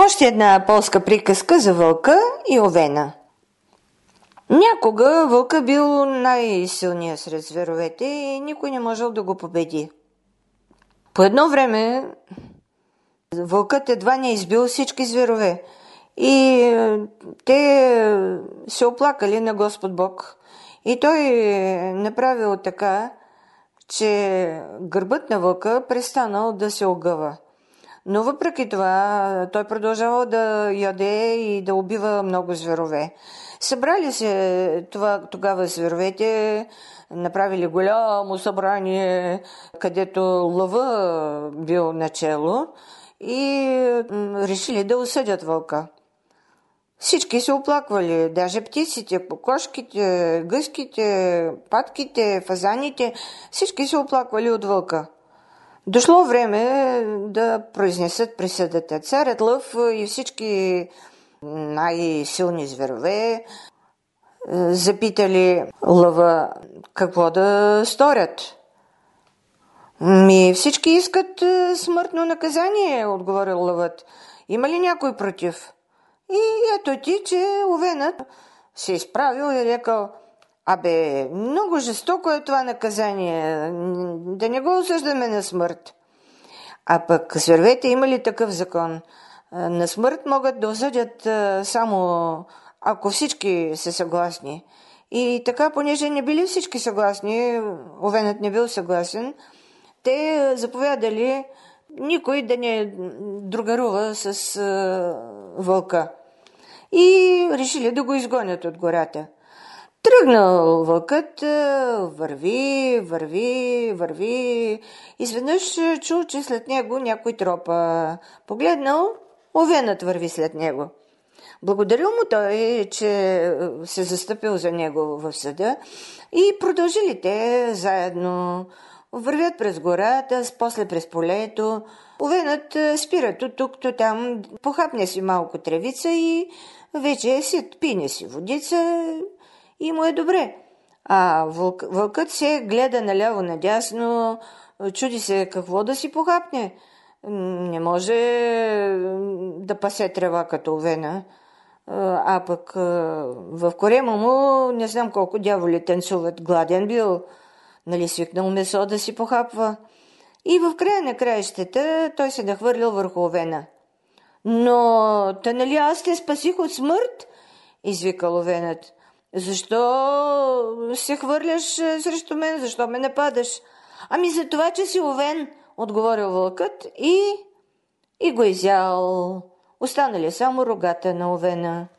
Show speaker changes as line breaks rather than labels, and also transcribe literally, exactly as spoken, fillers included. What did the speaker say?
Още една полска приказка за вълка и овена. Някога вълка бил най-силният сред зверовете и никой не можел да го победи. По едно време вълкът едва не избил всички зверове и те се оплакали на Господ Бог. И той направил така, че гърбът на вълка престанал да се огъва. Но въпреки това той продължавал да яде и да убива много зверове. Събрали се това, тогава зверовете, направили голямо събрание, където лъва бил начело и решили да осъдят вълка. Всички се оплаквали, даже птиците, кокошките, гъските, патките, фазаните, всички се оплаквали от вълка. Дошло време да произнесат присъдата. Царят лъв и всички най-силни зверове запитали лъва какво да сторят. Ми всички искат смъртно наказание, отговорил лъвът. Има ли някой против? И ето ти, че овенът се изправил и рекал: абе, много жестоко е това наказание, да не го осъждаме на смърт. А пък зверовете имали такъв закон? На смърт могат да осъдят само ако всички са съгласни. И така, понеже не били всички съгласни, овенът не бил съгласен, те заповядали никой да не другарува с вълка. И решили да го изгонят от гората. Тръгнал вълкът, върви, върви, върви. Изведнъж чул, че след него някой тропа. Погледнал, овенът върви след него. Благодарил му той, че се застъпил за него в съда и продължили те заедно. Вървят през гората, после през полето. Овенът спира то тук, то там, похапне си малко тревица и вече си пине си водица и му е добре. А вълк, вълкът се гледа наляво надясно, чуди се какво да си похапне. Не може да пасе трева като овена. А пък в корема му не знам колко дяволи танцуват. Гладен бил, нали свикнал месо да си похапва. И в края на краищата той се нахвърлил върху овена. Но та нали аз те спасих от смърт? Извикал овенът. Защо се хвърляш срещу мен? Защо ме нападаш? Ами за това, че си овен, отговорил вълкът и, и го изял. Останали само рогата на овена.